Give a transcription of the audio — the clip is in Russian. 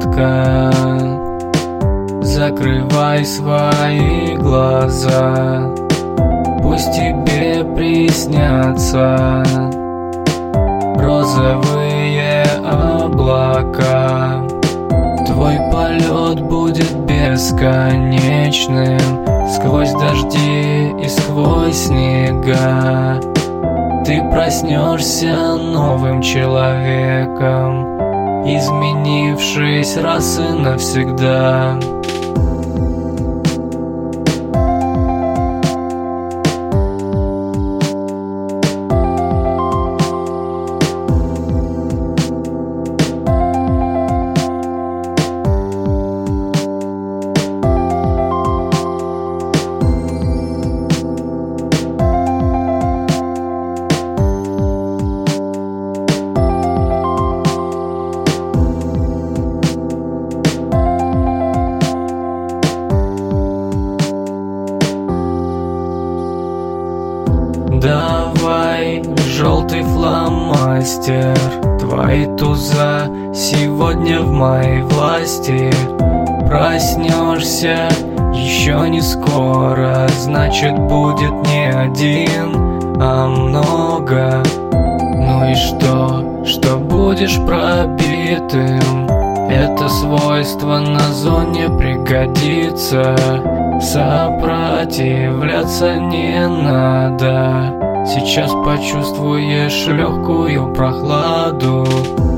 загадка. Закрывай свои глаза, пусть тебе приснятся розовые облака. Твой полет будет бесконечным, сквозь дожди и сквозь снега. Ты проснешься новым человеком, изменившись раз и навсегда. Давай, желтый фломастер, твои туза сегодня в моей власти. Проснешься еще не скоро, значит будет не один, а много. Ну и что будешь пробитым? Это свойство на зоне пригодится. Сопротивляться не надо. Сейчас почувствуешь легкую прохладу.